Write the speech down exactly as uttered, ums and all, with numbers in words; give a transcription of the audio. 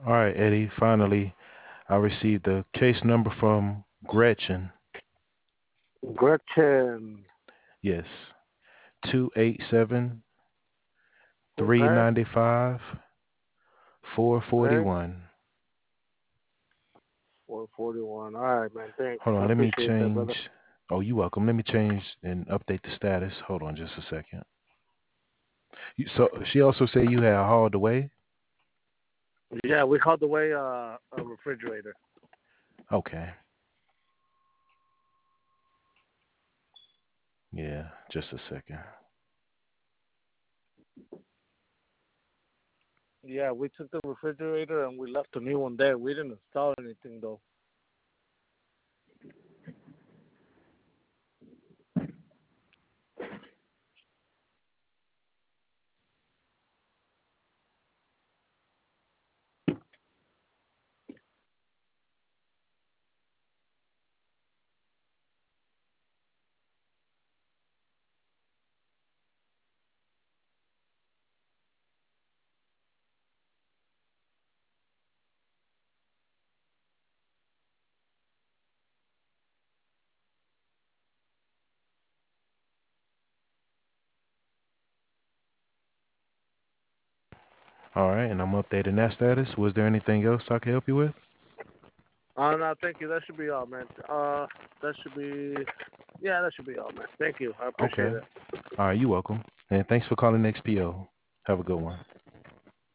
All right, Eddie. Finally, I received the case number from Gretchen. Gretchen. Yes, two eight seven three Okay. ninety five four forty Okay. one. four forty-one. All right, man. Thanks. Hold I on, let me appreciate that, brother. change. Oh, you welcome. Let me change and update the status. Hold on just a second. You, so she also said you had hauled away. Yeah, we called away uh, a refrigerator. Okay. Yeah, just a second. Yeah, we took the refrigerator and we left a new one there. We didn't install anything though. All right, and I'm updating that status. Was there anything else I could help you with? Uh, no, thank you. That should be all, man. Uh, that should be, yeah, that should be all, man. Thank you. I appreciate Okay. it. All right, you're welcome. And thanks for calling X P O. Have a good one.